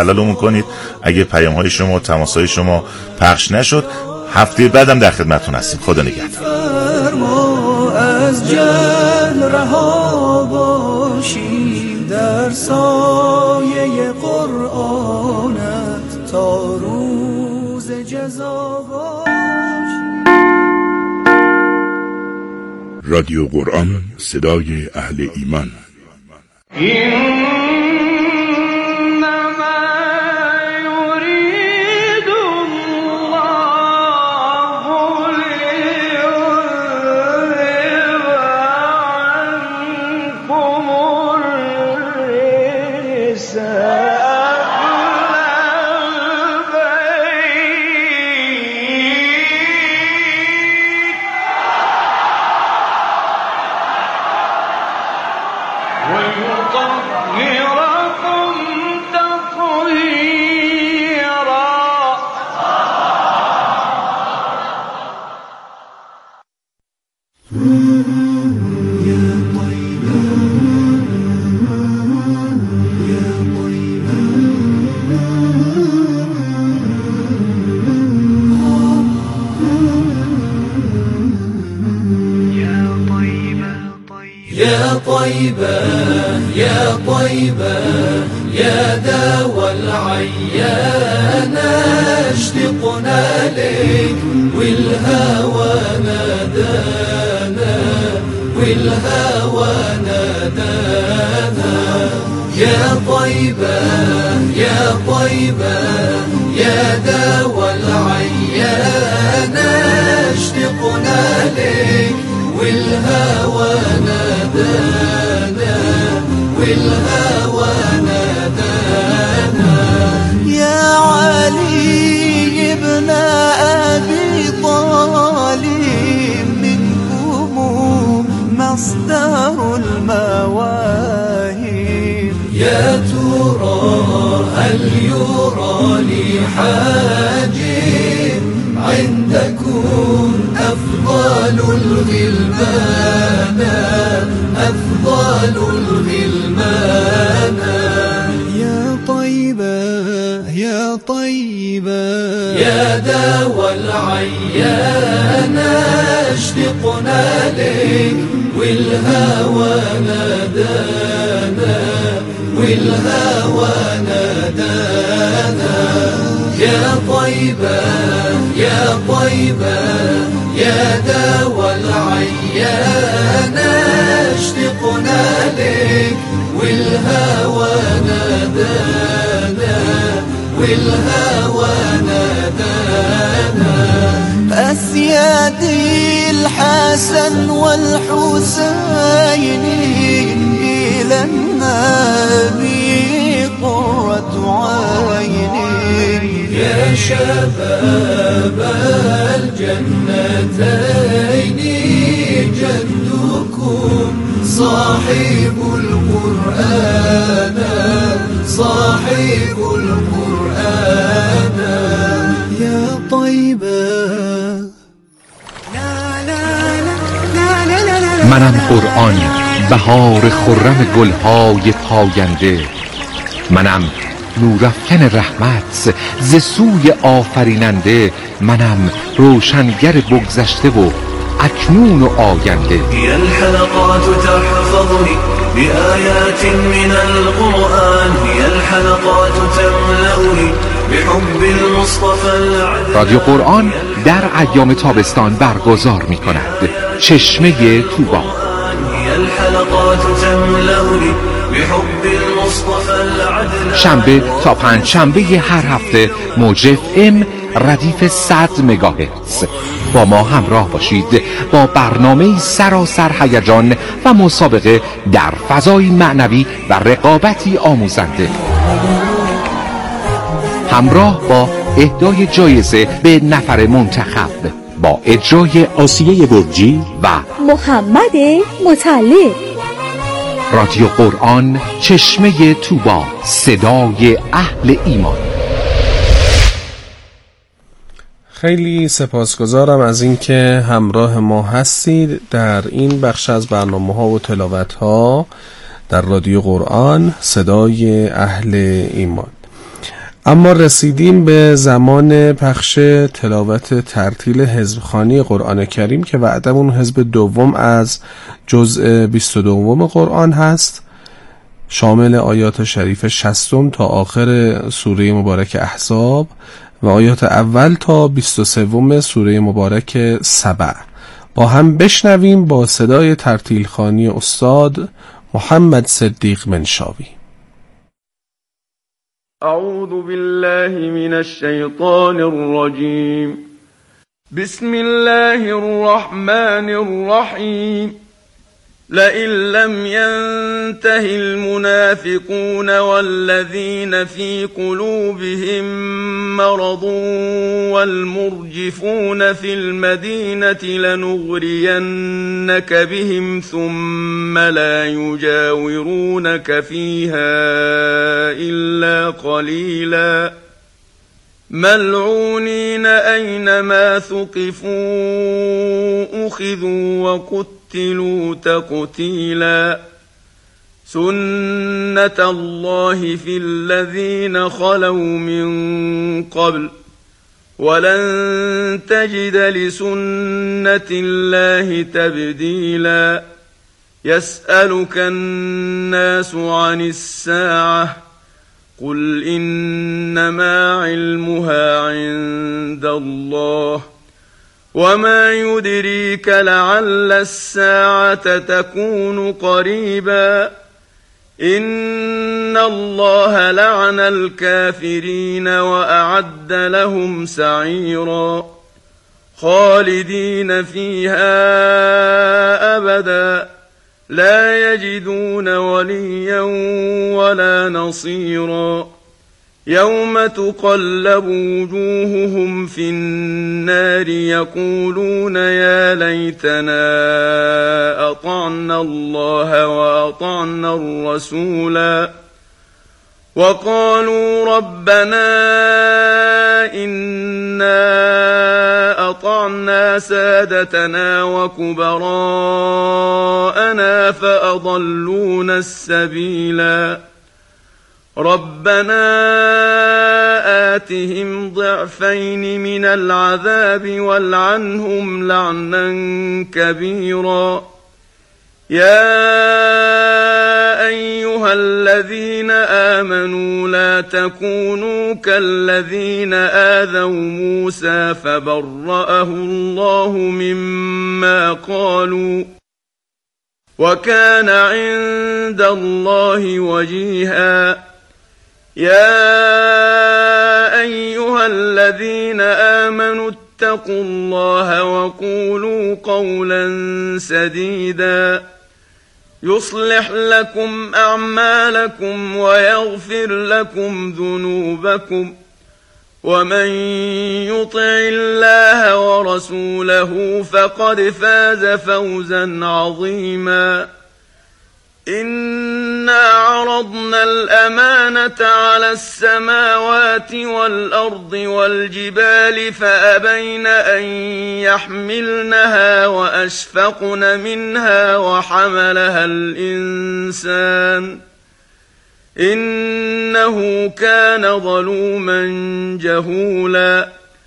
حلالمون کنید. اگه پیام‌های شما و تماس‌های شما پخش نشد، هفته بعدم در خدمتتون هستیم. خدا نگهدار. از جهل رها باشیم، در سایه قرآنت تا روز جزا باشیم. رادیو قرآن، صدای اهل ایمان. يا طيبة يا داوى العيان، اشتقنا لك والهوى نادانا، والهوى نادانا. يا طيبة يا طيبة يا داوى العيان، اشتقنا لك والهوى نادانا، والهوى نادانا. يا علي ابن أبي طالب، منكم مصدر المواهب. يا ترى هل يرى لي حاجب عندكم أفضل الغلمان، أفضل الغلمان. يا طيبة يا طيبة يا داوى العيان، اشتقنا لك والهوى نادانا، والهوى نادانا. يا طيبة يا طيبة يا داوى العيان، اشتقنا لك والهوى نادانا، والهوى نادانا. أسيادي الحسن والحسين، إلى النبي قرة عيني. يا شباب الجنتين، جدكم صاحب القرآن، صاحب القرآن. يا طيبة. منم قرآن، بهار خرم گلهای پاینده. منم نورافکن رحمت ز سوی آفریننده. منم روشنگر بگذشته و اکنون و آینده. هي الحلقات تحفظني بآيات من القرآن، هي الحلقات تملأني بحب المصطفى العدنان. رادیو قرآن در ایام تابستان برگزار می کند. چشمه طوبا. هي الحلقات تملأني بحب المصطفى العدنان. شنبه تا پنجشنبه هر هفته موج FM ردیف 100 مگاهرتز. با ما همراه باشید با برنامه سراسر هیجان و مسابقه در فضای معنوی و رقابتی آموزنده، همراه با اهدای جایزه به نفر منتخب، با اجرای آسیه برجی و محمد مطلب. رادیو قرآن، چشمه طوبا، صدای اهل ایمان. خیلی سپاسگزارم از اینکه همراه ما هستید در این بخش از برنامه‌ها و تلاوت‌ها در رادیو قرآن، صدای اهل ایمان. اما رسیدیم به زمان پخش تلاوت ترتیل حزبخوانی قرآن کریم که وعدمون حزب دوم از جزء 22 قرآن هست، شامل آیات شریف 60 تا آخر سوره مبارک احزاب و آیات اول تا 23 سوره مبارک سبع. با هم بشنویم با صدای ترتیل خوانی استاد محمد صدیق منشاوی. اعوذ بالله من الشیطان الرجیم. بسم الله الرحمن الرحیم. لئن لم ينته المنافقون والذين في قلوبهم مرض والمرجفون في المدينة لنغرينك بهم ثم لا يجاورونك فيها إلا قليلا ملعونين أينما ثقفوا أخذوا وقتلوا تقتيلا سنة الله في الذين خلوا من قبل ولن تجد لسنة الله تبديلا يسألك الناس عن الساعة قل إنما علمها عند الله وما يدريك لعل الساعة تكون قريبا إن الله لعن الكافرين وأعد لهم سعيرا خالدين فيها أبدا لا يجدون وليا ولا نصيرا يوم تقلب وجوههم في النار يقولون يا ليتنا أطعنا الله وأطعنا الرسولا وقالوا ربنا إنا أطعنا سادتنا وكبراءنا فأضلونا السبيلا ربنا آتهم ضعفين من العذاب والعنهم لعنا كبيرا يا أيها الذين آمنوا لا تكونوا كالذين آذوا موسى فبرأه الله مما قالوا وكان عند الله وجيها يا أيها الذين آمنوا اتقوا الله وقولوا قولا سديدا يصلح لكم أعمالكم ويغفر لكم ذنوبكم ومن يطع الله ورسوله فقد فاز فوزا عظيما إنا عرضنا الأمانة على السماوات والأرض والجبال فأبين أن يحملنها وأشفقن منها وحملها الإنسان إنه كان ظلوما جهولا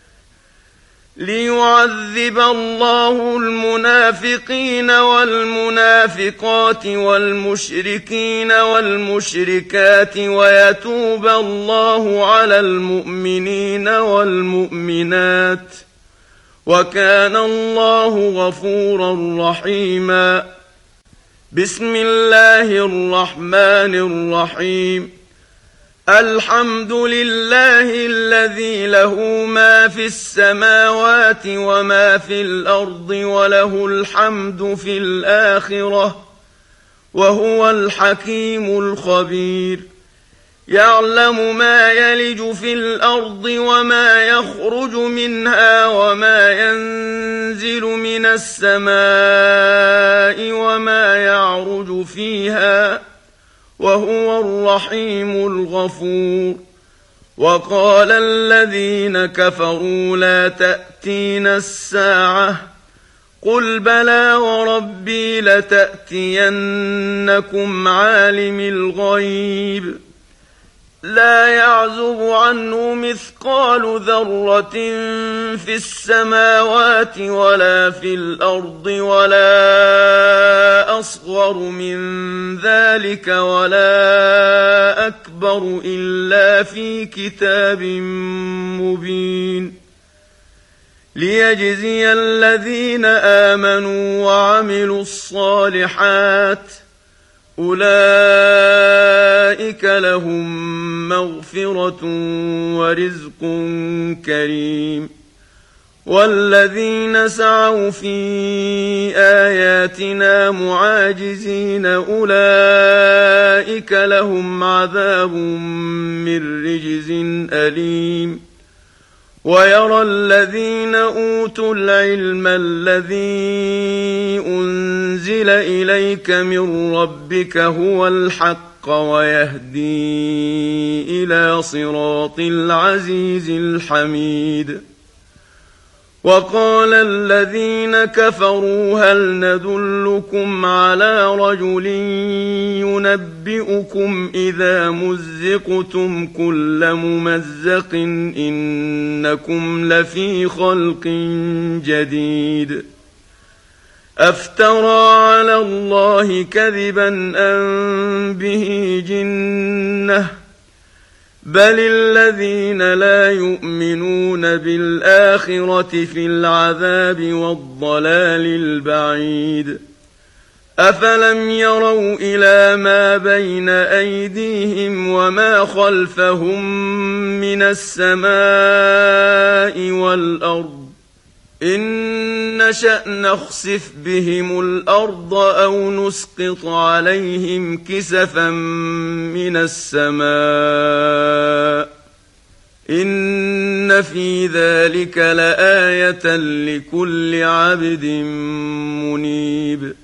ليعذب الله المنافقين والمنافقات والمشركين والمشركات ويتوب الله على المؤمنين والمؤمنات وكان الله غفورا رحيما بسم الله الرحمن الرحيم الحمد لله الذي له ما في السماوات وما في الأرض وله الحمد في الآخرة وهو الحكيم الخبير يعلم ما يلج في الأرض وما يخرج منها وما ينزل من السماء وما يعرج فيها وهو الرحيم الغفور وقال الذين كفروا لا تأتينا الساعة قل بلى وربي لتأتينكم عالم الغيب لا يعزب عنه مثقال ذرة في السماوات ولا في الأرض ولا أصغر من ذلك ولا أكبر إلا في كتاب مبين ليجزي الذين آمنوا وعملوا الصالحات أولئك لهم مغفرة ورزق كريم والذين سعوا في آياتنا معاجزين أولئك لهم عذاب من رجز أليم ويرى الذين أوتوا العلم الذي أنزل إليك من ربك هو الحق ويهدي إلى صراط العزيز الحميد وقال الذين كفروا هل ندلكم على رجل ينبئكم إذا مزقتم كل ممزق إنكم لفي خلق جديد أفترى على الله كذبا أم به جنة بل الذين لا يؤمنون بالآخرة في العذاب والضلال البعيد أفلم يروا إلى ما بين أيديهم وما خلفهم من السماء والأرض إن نشأ نخسف بهم الأرض أو نسقط عليهم كسفا من السماء إن في ذلك لآية لكل عبد منيب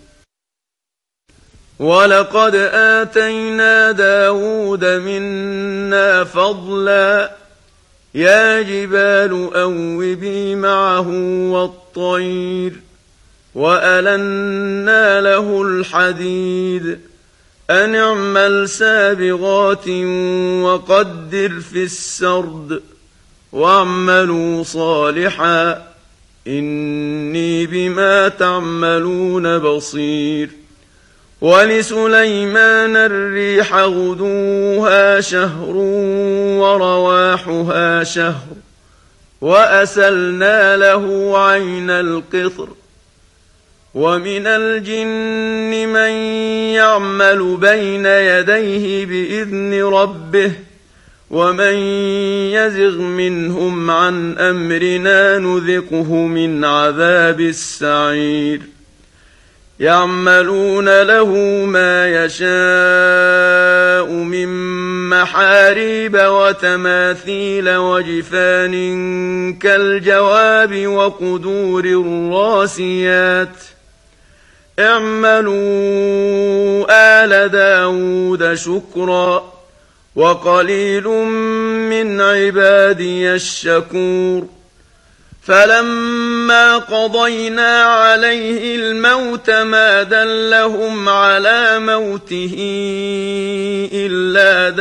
ولقد آتينا داود منا فضلا يا جبال أوبي معه والطير وألنا له الحديد أن اعمل سابغات وقدر في السرد واعملوا صالحا إني بما تعملون بصير ولسليمان الريح غدوها شهر ورواحها شهر وأسلنا له عين القطر ومن الجن من يعمل بين يديه بإذن ربه ومن يزغ منهم عن أمرنا نذقه من عذاب السعير يعملون له ما يشاء من محاريب وتماثيل وجفان كالجواب وقدور الراسيات اعملوا آل داود شكرا وقليل من عبادي الشكور فلما قضينا عليه الموت ما دلهم على موته إلا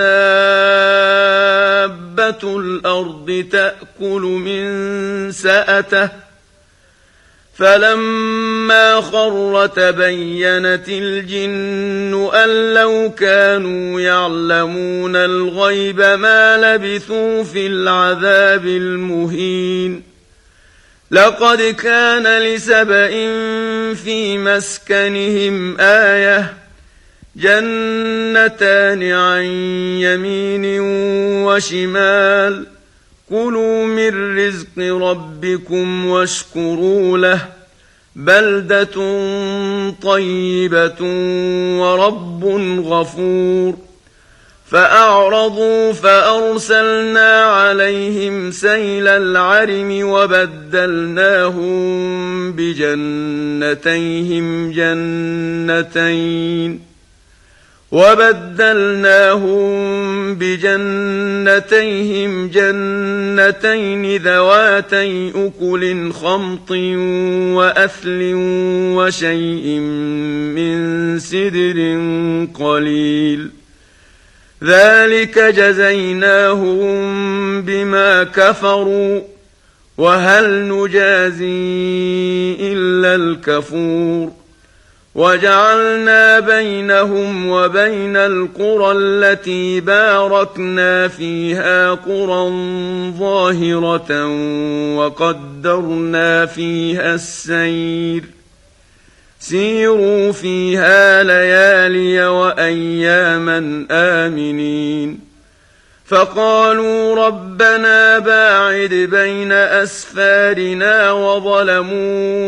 دابة الأرض تأكل من سأته فلما خر تبينت الجن أن لو كانوا يعلمون الغيب ما لبثوا في العذاب المهين لقد كان لسبإ في مسكنهم آية جنتان عن يمين وشمال كلوا من رزق ربكم واشكروا له بلدة طيبة ورب غفور فأعرضوا فأرسلنا عليهم سيل العرم وبدلناهم بجنتيهم جنتين ذواتي أكل خمط وأثل وشيء من سدر قليل ذلك جزيناهم بما كفروا وهل نجازي إلا الكفور وجعلنا بينهم وبين القرى التي باركنا فيها قرى ظاهرة وقدرنا فيها السير سيروا فيها ليالي وأياما آمنين فقالوا ربنا باعد بين أسفارنا وظلموا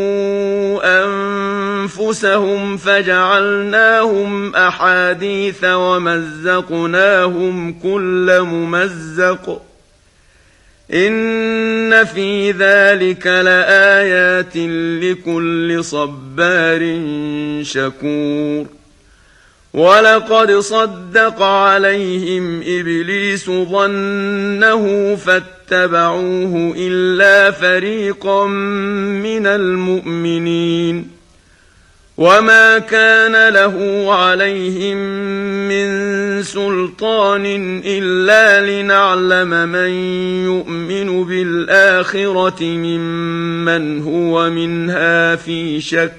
أنفسهم فجعلناهم أحاديث ومزقناهم كل ممزق إن في ذلك لآيات لكل صبار شكور ولقد صدق عليهم إبليس ظنه فاتبعوه إلا فريقا من المؤمنين وما كان له عليهم من سلطان إلا لنعلم من يؤمن بالآخرة ممن هو منها في شك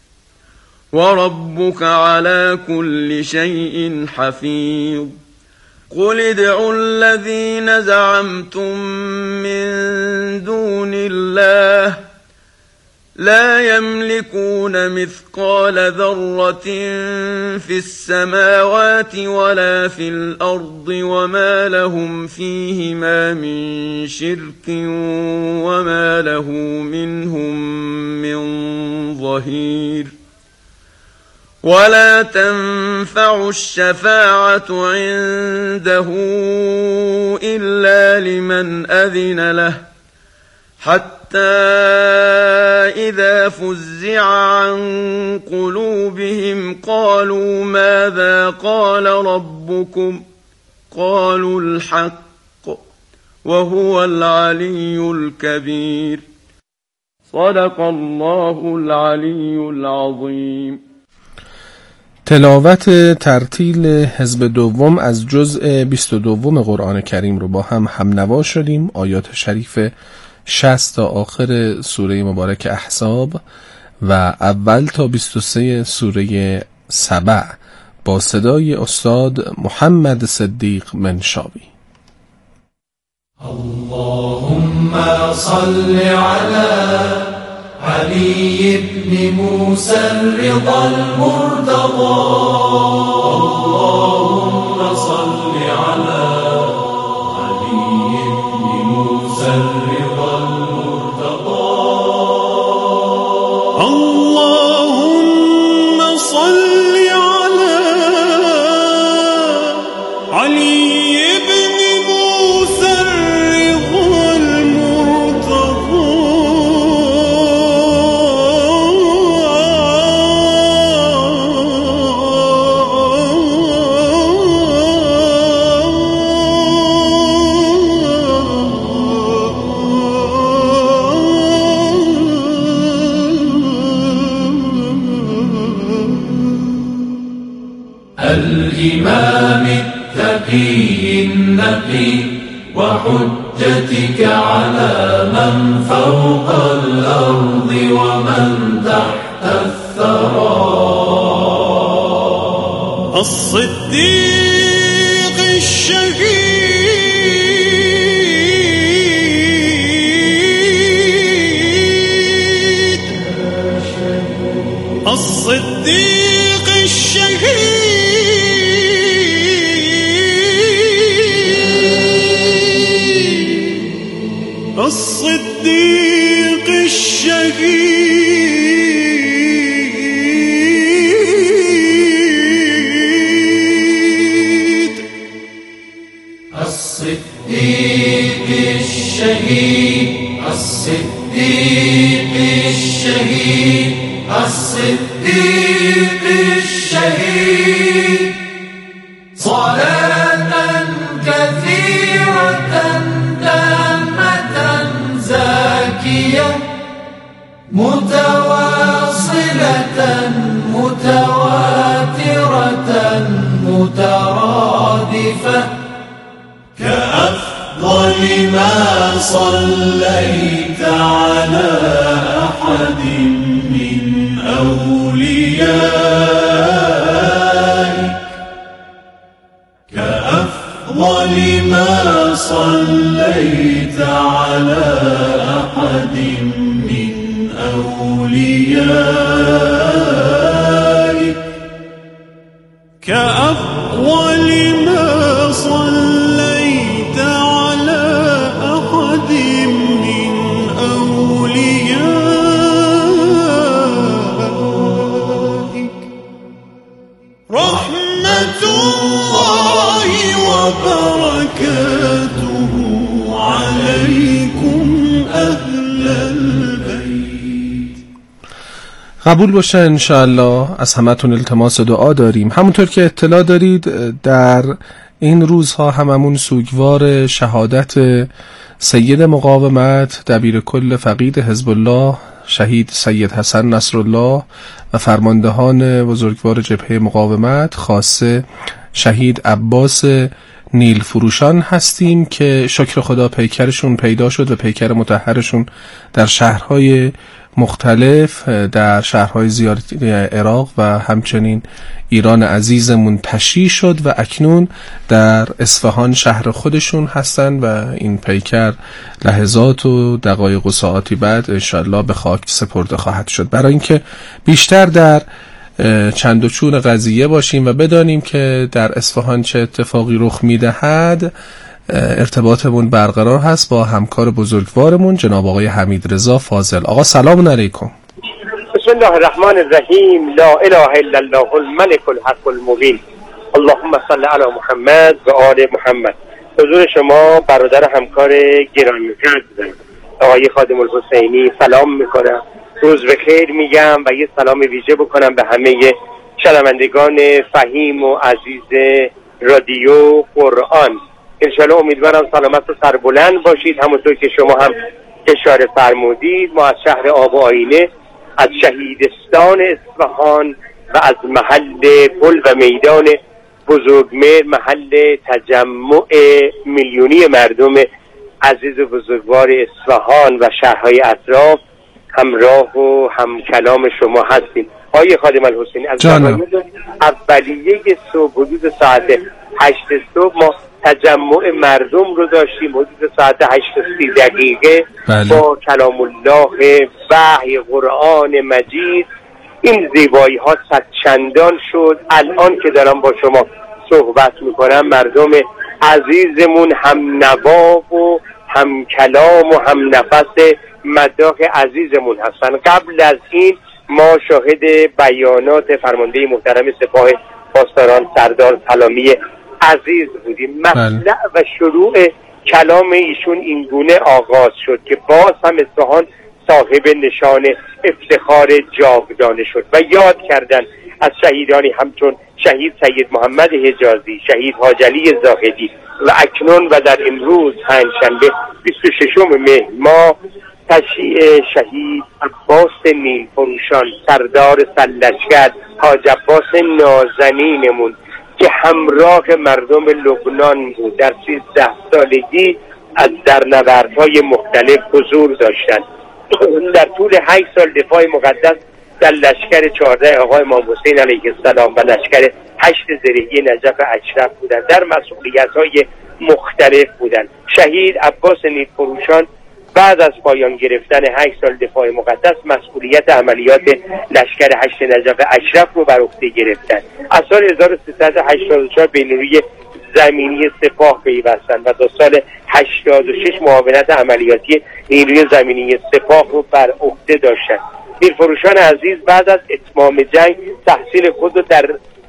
وربك على كل شيء حفيظ قل ادعوا الذين زعمتم من دون الله لا يملكون مثقال ذرة في السماوات ولا في الأرض وما لهم فيهما من شرك وما له منهم من ظهير ولا تنفع الشفاعة عنده إلا لمن أذن له حتى إذا فزع عن قلوبهم قالوا ماذا قال ربكم قالوا الحق وهو العلي الكبير صدق الله العلي العظيم. تلاوت ترتیل حزب دوم از جزء 22 قرآن کریم رو با هم نوا شدیم. آیات شریف 60 تا آخر سوره مبارک احزاب و اول تا 23 سوره سبع با صدای استاد محمد صدیق منشاوی. اللهم صل على علي بن موسى الرضا المرتضى اللهم صل على علي بن موسى الرضا المرتضى اللهم صل على علي بن موسى الرضا المرتضى الإمام التقي النقي وحجتك على من فوق الأرض ومن تحت الثرى الصديق الشهيد الصديق الشهيد الصديق الشهيد الصديق الشهيد الصديق الشهيد الصديق الشهيد صلاة كثيرة زاكية متواصلة متواترة مترادفة طائفة كأفضل ما صليت على أحد من أوليائك كأفضل ما صليت على أحد من أوليائك كأفضل ما صليت على أحد من أوليائك رحمة الله وبركاته عليكم أهل البيت. قبول باشه انشاءالله. از همتون التماس دعا داریم. همونطور که اطلاع دارید در این روزها هممون سوگوار شهادت سید مقاومت دبیر کل فقید حزب الله شهید سید حسن نصرالله و فرماندهان بزرگوار جبهه مقاومت خاصه شهید عباس نیل فروشان هستیم که شکر خدا پیکرشون پیدا شد و پیکر مطهرشون در شهرهای مختلف در شهرهای زیادی عراق و همچنین ایران عزیزمون تشییع شد و اکنون در اصفهان شهر خودشون هستن و این پیکر لحظات و دقایق و ساعاتی بعد انشاءالله به خاک سپرده خواهد شد. برای اینکه بیشتر در چند و چون قضیه باشیم و بدانیم که در اصفهان چه اتفاقی رخ میدهد ارتباطمون برقرار هست با همکار بزرگوارمون جناب آقای حمید رضا فاضل. آقا سلام علیکم. بسم الله الرحمن الرحیم. لا اله الا الله الملك الحق المبین. اللهم صل علی محمد و آل محمد. حضور شما برادر همکار گرامی عزیزم آقای خادم الحسینی سلام میکنم. روز بخیر میگم و یه سلام ویژه بکنم به همه شنوندگان فهیم و عزیز رادیو قرآن. انشاءالله امیدوارم سلامت و سربلند باشید. همونطور که شما هم اشاره فرمودید ما از شهر آب و آینه از شهیدستان اصفهان و از محل پل و میدان بزرگمهر محل تجمع میلیونی مردم عزیز و بزرگوار اصفهان و شهرهای اطراف همراه و همکلام شما هستیم. آقای خادم الحسینی از اولیه صبح حدود ساعت 8 صبح ما تجمع مردم رو داشتیم حدود ساعت 8:30 با کلام الله وحی قرآن مجید. این زیبایی ها صد چندان شد. الان که دارم با شما صحبت میکنم مردم عزیزمون هم نوا و هم کلام و هم نفس مداح عزیزمون هستن. قبل از این ما شاهد بیانات فرمانده محترم سپاه پاسداران سردار سلامی عزیز بودیم. مطلع و شروع کلام ایشون این گونه آغاز شد که باز هم اصفهان صاحب نشان افتخار جاودانه شد و یاد کردن از شهیدانی همچون شهید سید محمد حجازی، شهید حاج علی زاهدی و اکنون و در امروز پنجشنبه 26 مهر ماه تشییع شهید عباس نیل فروشان سردار سرلشکر حاج عباس نازنینمون که همراه مردم لبنان بود. در 13 سالگی از در نبردهای مختلف حضور داشتند. در طول 8 سال دفاع مقدس در لشکر 14 آقای امام حسین علیه السلام و لشکر 8 زرهی نجف اشرف بودند. در مسئولیت‌های مختلف بودند. شهید عباس نیل فروشان بعد از پایان گرفتن 8 سال دفاع مقدس مسئولیت عملیات لشکر 8 نجف اشرف رو بر عهده گرفتند. از سال 1384 به نیروی زمینی سپاه پیوستند و تا سال 86 معاونت عملیاتی نیروی زمینی سپاه رو بر عهده داشتند. نیلفروشان عزیز بعد از اتمام جنگ تحصیل خود رو در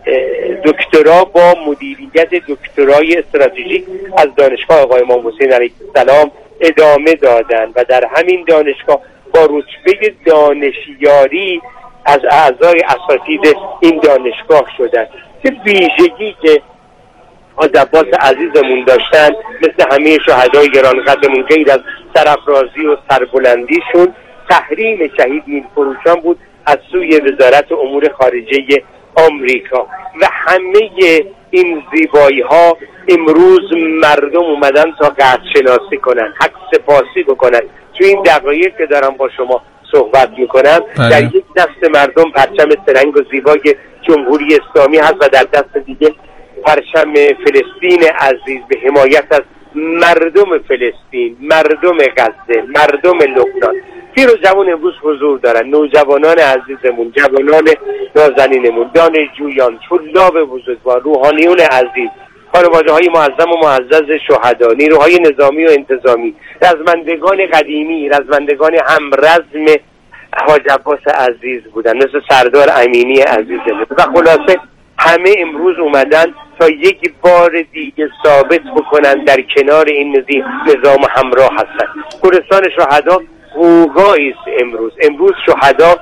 دکترا با مدیریت دکترای استراتژیک از دانشگاه آقای امام حسین علیه السلام ادامه دادند و در همین دانشگاه با رتبه دانشیاری از اعضای اساتید این دانشگاه شدند. چه ویژگی که حاج عباس عزیزمون داشتن مثل همه شهدای گرانقدرمون غیر از سرافرازی و سربلندیشون تحریم شهید نیلفروشان بود از سوی وزارت امور خارجه آمریکا و همه این زیبایی ها امروز مردم اومدن تا قدر شناسی کنن، حق سپاسی بکنن. تو این دقایق که دارم با شما صحبت میکنم در یک دست مردم پرچم سرنگ و زیبای جمهوری اسلامی هست و در دست دیگه پرچم فلسطین عزیز به حمایت از مردم فلسطین، مردم غزه، مردم لبنان. پیر و جوان امروز حضور دارن، نوجوانان عزیزمون، جوانان نازنینمون، دانشجویان، طلاب بزرگوار، روحانیون عزیز، خانواده‌های معظم و معزز شهدا، نیروهای نظامی و انتظامی، رزمندگان قدیمی، رزمندگان همرزم حاج عباس عزیز بودن مثل سردار امینی عزیزمون و خلاصه همه امروز اومدن تا یک بار دیگه ثابت بکنن در کنار این نظام همراه هستن. گورستان شهدا غوغایی است امروز شهدا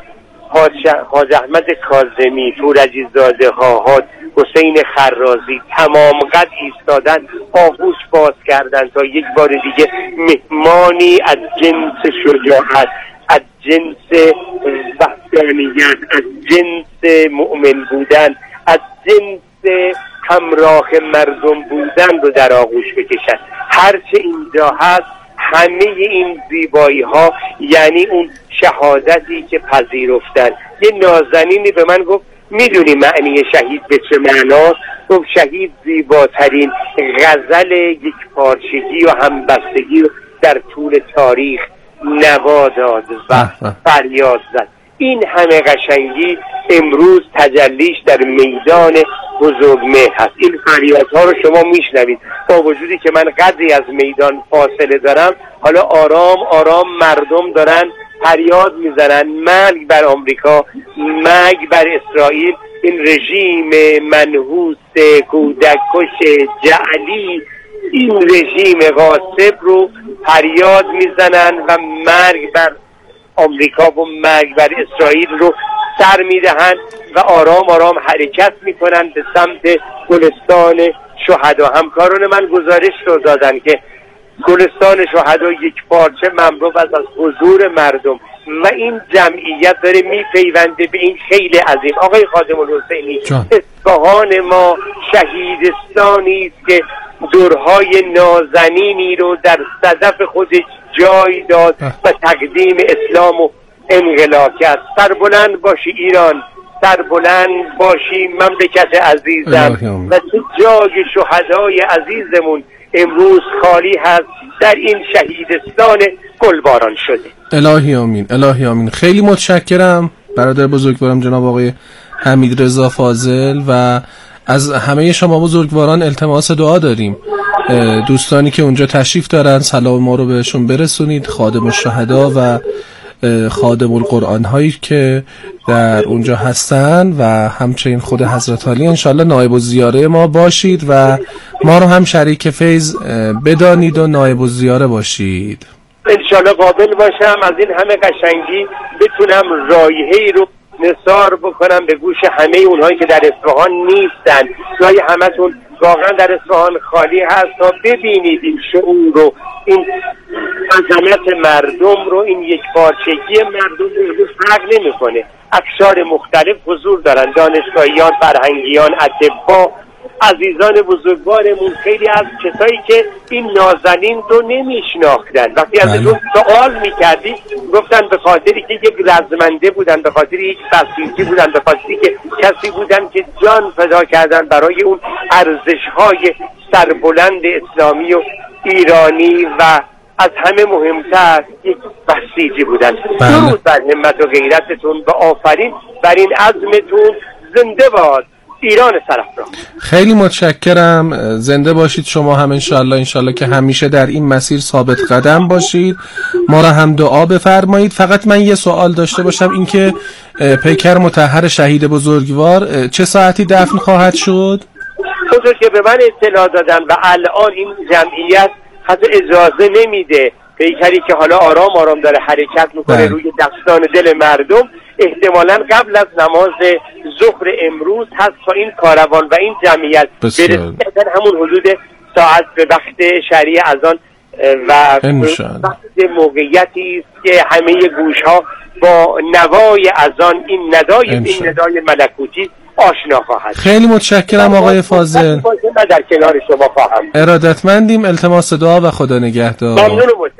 حاج احمد کاظمی، تورجی زاده ها، حسین خرازی تمام قد ایستادن، آغوش باز کردن تا یک بار دیگه مهمانی از جنس شجاعت، از جنس وحدانیت، از جنس مؤمن بودن، از جنس همراه مردم بودن رو در آغوش بکشن. هرچه اینجا هست همه این زیبایی ها یعنی اون شهادتی که پذیرفتن. یه نازنینی به من گفت میدونی معنی شهید به چه معناست؟ گفت شهید زیباترین غزل یک پارچگی و همبستگی رو در طول تاریخ نوا داد و فریاد زد. این همه قشنگی امروز تجلیش در میدان بزرگمهر هست. این فریادها رو شما میشنوید. با وجودی که من قدری از میدان فاصله دارم، حالا آرام آرام مردم دارن فریاد میزنن مرگ بر آمریکا، مرگ بر اسرائیل، این رژیم منحوس کودککش جعلی، این رژیم غاصب رو فریاد میزنن و مرگ بر آمریکا و مرگ بر اسرائیل رو سر میدهن و آرام آرام حرکت میکنن به سمت گلستان شهدا. همکاران من گزارش رو دادن که گلستان شهدا یک پارچه مملو از حضور مردم و این جمعیت داره میپیونده به این خیلی عظیم. آقای خادم الحسینی، اصفهان ما شهیدستانی است که درهای نازنینی رو در صدف خودش جای داد و تقدیم اسلام و انقلاب کرد. سربلند باشی ایران، سربلند باشی مملکت عزیزم و تو جای شهدای عزیزمون امروز خالی هست در این شهیدستان گلباران شده. الهی آمین، الهی آمین. خیلی متشکرم برادر بزرگوارم جناب آقای حمید رضا فاضل و از همه شما بزرگواران التماس دعا داریم. دوستانی که اونجا تشریف دارن سلام ما رو بهشون برسونید، خادم الشهدا و خادم القرآن هایی که در اونجا هستن و همچنین خود حضرت علی انشالله نایب الزیاره ما باشید و ما رو هم شریک فیض بدانید و نایب الزیاره باشید. انشالله قابل باشم از این همه قشنگی بتونم رایحه‌ای رو نثار بکنم به گوش همه اونهایی که در اصفهان نیستن. جای همتون واقعا در اصفهان خالی هست تا ببینید این شعور رو، این عظمت مردم رو، این یک پارچگی مردم رو فرق نمیکنه. اقشار مختلف حضور دارن، دانشگاهیان، فرهنگیان، اطباء، عزیزان بزرگوارمون، خیلی از کسایی که این نازنین رو نمیشناختن. وقتی ازشون سوال میکردی گفتن به خاطری که یک رزمنده بودن، به خاطری یک بسیجی بودن، به خاطری که کسی بودن که جان فدا کردن برای اون ارزش‌های سربلند اسلامی و ایرانی و از همه مهمتر یک بسیجی بودن. درود بر همت و غیرتتون و آفرین بر این عزمتون. زنده باد ایران سرافراز. خیلی متشکرم، زنده باشید شما هم انشالله که همیشه در این مسیر ثابت قدم باشید. ما را هم دعا بفرمایید. فقط من یه سوال داشته باشم، این که پیکر مطهر شهید بزرگوار چه ساعتی دفن خواهد شد؟ خودش که به من اطلاع دادن و الان این جمعیت حتی اجازه نمیده، پیکری که حالا آرام آرام داره حرکت میکنه روی دستان دل مردم، احتمالاً قبل از نماز ظهر امروز هست تا این کاروان و این جمعیت برسه همون حدود ساعت به وقت شرعی اذان و وقت موقعیتی است که همه گوش ها با نوای اذان این ندای ملکوتی آشنا خواهد. خیلی متشکرم آقای فاضل. من در کنار شما خواهم. ارادتمندیم. التماس دعا و خدا نگهدار. ممنون.